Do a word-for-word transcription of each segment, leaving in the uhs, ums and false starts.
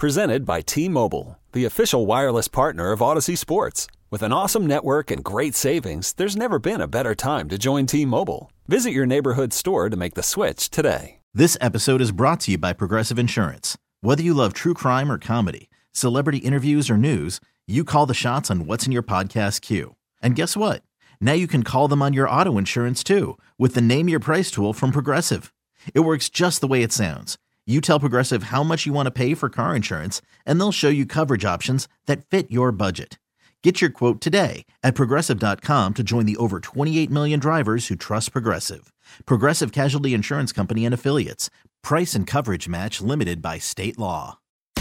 Presented by T-Mobile, the official wireless partner of Odyssey Sports. With an awesome network and great savings, there's never been a better time to join T-Mobile. Visit your neighborhood store to make the switch today. This episode is brought to you by Progressive Insurance. Whether you love true crime or comedy, celebrity interviews or news, you call the shots on what's in your podcast queue. And guess what? Now you can call them on your auto insurance too with the Name Your Price tool from Progressive. It works just the way it sounds. You tell Progressive how much you want to pay for car insurance, and they'll show you coverage options that fit your budget. Get your quote today at Progressive dot com to join the over twenty-eight million drivers who trust Progressive. Progressive Casualty Insurance Company and Affiliates. Price and coverage match limited by state law.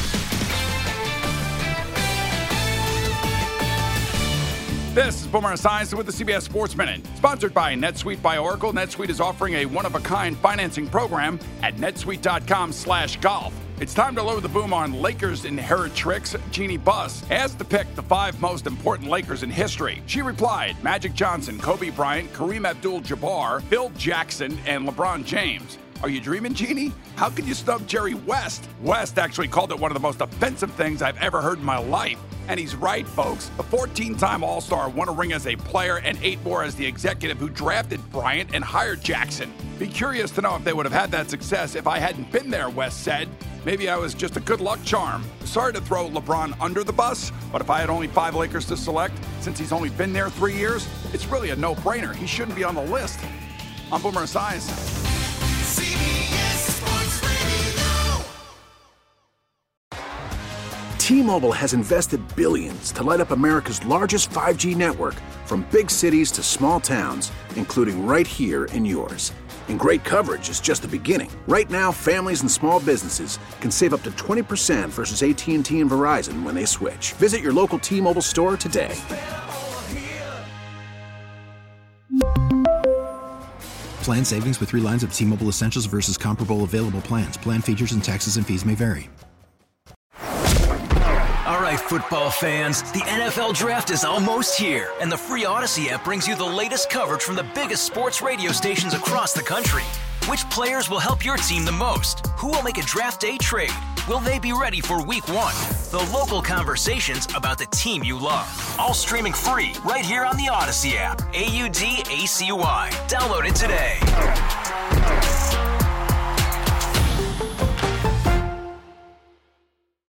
This is Boomer Esiason with the C B S Sports Minute, sponsored by NetSuite by Oracle. NetSuite is offering a one-of-a-kind financing program at netsuite dot com slash golf. It's time to lower the boom on Lakers inheritrix Jeannie Buss asked to pick the five most important Lakers in history. She replied, Magic Johnson, Kobe Bryant, Kareem Abdul-Jabbar, Phil Jackson, and LeBron James. Are you dreaming, Jeannie? How could you snub Jerry West? West actually called it one of the most offensive things I've ever heard in my life. And he's right, folks. The fourteen-time All-Star won a ring as a player and eight more as the executive who drafted Bryant and hired Jackson. Be curious to know if they would have had that success if I hadn't been there, West said. Maybe I was just a good luck charm. Sorry to throw LeBron under the bus, but if I had only five Lakers to select, since he's only been there three years, it's really a no-brainer. He shouldn't be on the list. I'm Boomer Esiason. T-Mobile has invested billions to light up America's largest five G network, from big cities to small towns, including right here in yours. And great coverage is just the beginning. Right now, families and small businesses can save up to twenty percent versus A T and T and Verizon when they switch. Visit your local T-Mobile store today. Plan savings with three lines of T-Mobile Essentials versus comparable available plans. Plan features and taxes and fees may vary. All right, football fans, the N F L Draft is almost here, and the free Odyssey app brings you the latest coverage from the biggest sports radio stations across the country. Which players will help your team the most? Who will make a draft day trade? Will they be ready for week one? The local conversations about the team you love. All streaming free right here on the Odyssey app. A U D A C Y. Download it today.